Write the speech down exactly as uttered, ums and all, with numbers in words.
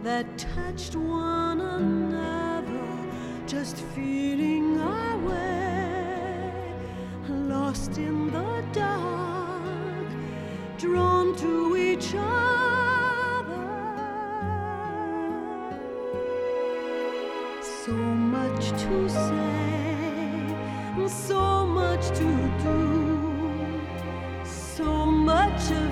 that touched one another, just feeling our way, lost in the dark, drawn to each other. So much to say, so much to do, so much of